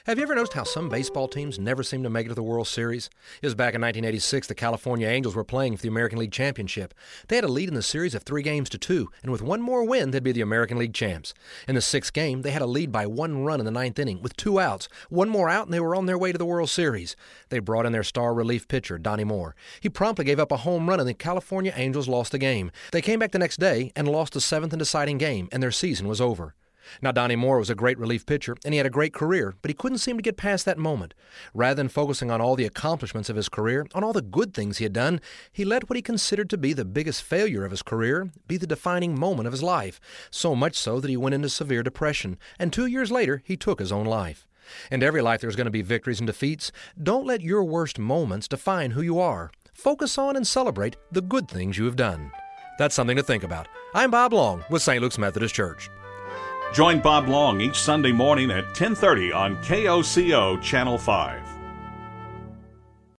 Have you ever noticed how some baseball teams never seem to make it to the World Series? It was back in 1986 the California Angels were playing for the American League Championship. They had a lead in the series of 3-2, and with one more win, they'd be the American League champs. In the sixth game, they had a lead by 1 run in the ninth inning with 2 outs. One more out, and they were on their way to the World Series. They brought in their star relief pitcher, Donnie Moore. He promptly gave up a home run, and the California Angels lost the game. They came back the next day and lost the 7th and deciding game, and their season was over. Now, Donnie Moore was a great relief pitcher, and he had a great career, but he couldn't seem to get past that moment. Rather than focusing on all the accomplishments of his career, on all the good things he had done, he let what he considered to be the biggest failure of his career be the defining moment of his life, so much so that he went into severe depression, and 2 years later, he took his own life. In every life, there's going to be victories and defeats. Don't let your worst moments define who you are. Focus on and celebrate the good things you have done. That's something to think about. I'm Bob Long with St. Luke's Methodist Church. Join Bob Long each Sunday morning at 10:30 on KOCO Channel 5.